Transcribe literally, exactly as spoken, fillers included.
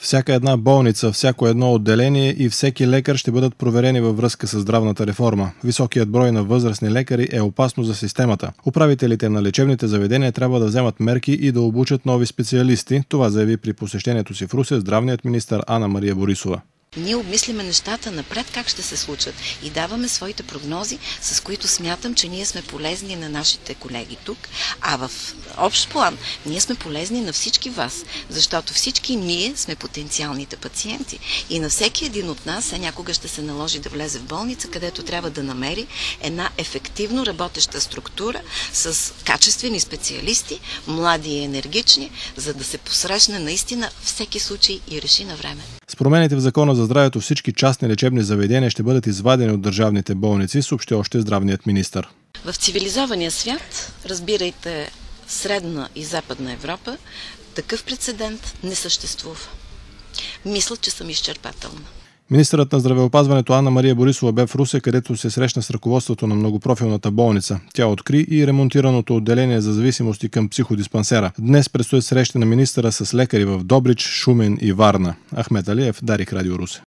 Всяка една болница, всяко едно отделение и всеки лекар ще бъдат проверени във връзка с здравната реформа. Високият брой на възрастни лекари е опасно за системата. Управителите на лечебните заведения трябва да вземат мерки и да обучат нови специалисти. Това заяви при посещението си в Русе здравният министър Анна-Мария Борисова. Ние обмисляме нещата напред как ще се случат и даваме своите прогнози, с които смятам, че ние сме полезни на нашите колеги тук, а в общ план ние сме полезни на всички вас, защото всички ние сме потенциалните пациенти и на всеки един от нас се някога ще се наложи да влезе в болница, където трябва да намери една ефективно работеща структура с качествени специалисти, млади и енергични, за да се посрещне наистина всеки случай и реши на време. С промените в Закона за здравето всички частни лечебни заведения ще бъдат извадени от държавните болници, съобщи още здравният министър. В цивилизования свят, разбирайте Средна и Западна Европа, такъв прецедент не съществува. Мисля, че съм изчерпателна. Министърът на здравеопазването Анна-Мария Борисова бе в Русе, където се срещна с ръководството на многопрофилната болница. Тя откри и ремонтираното отделение за зависимости към психодиспансера. Днес предстои среща на министъра с лекари в Добрич, Шумен и Варна. Ахмед Алиев, Дарик, Радио Русе.